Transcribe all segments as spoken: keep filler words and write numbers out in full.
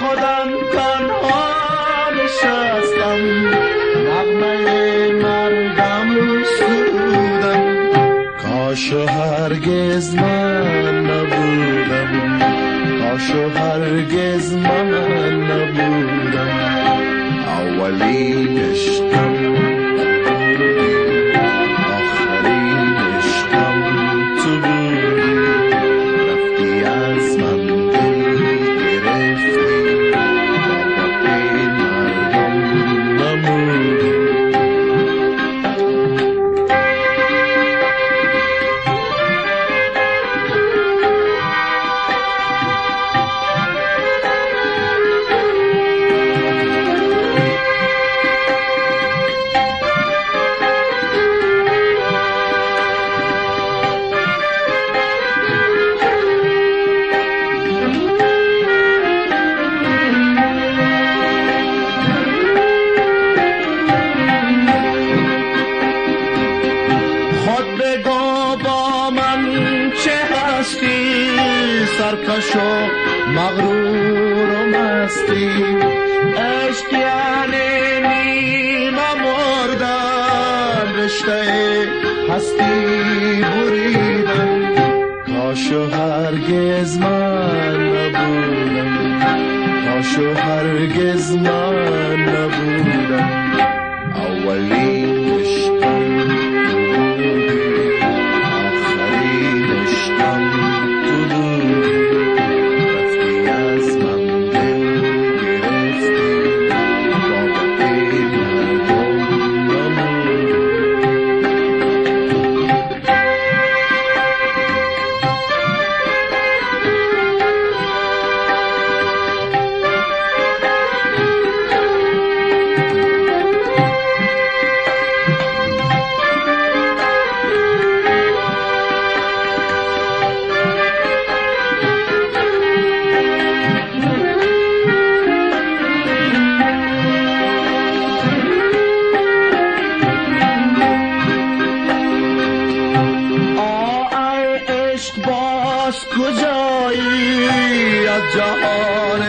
خودم تنها نشستم، نغمه مردم سرودم. کاش و هرگز من نبودم، کاش و هرگز من نبودم. اولین عشقم آخرین عشقم تو بودی، رفتی از من دل گرفتی، باقی مردم نمودی. سرکش و مغرور و مستی، عشق یعنی نیمه مردن، رشته هستی بریدن. کاش و هرگز من نبودم، کاش و هرگز من نبودم. اولین عشقم آخرین عشقم کجایی از جهان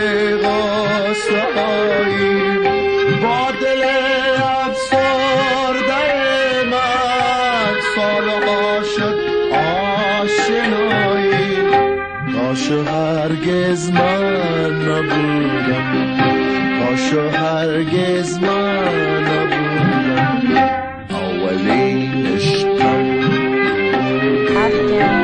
غصه‌هایی، با دل افسرده من سالها شد آشنایی. کاش و هرگز من نبودم، کاش و هرگز من نبودم. اولین عشقم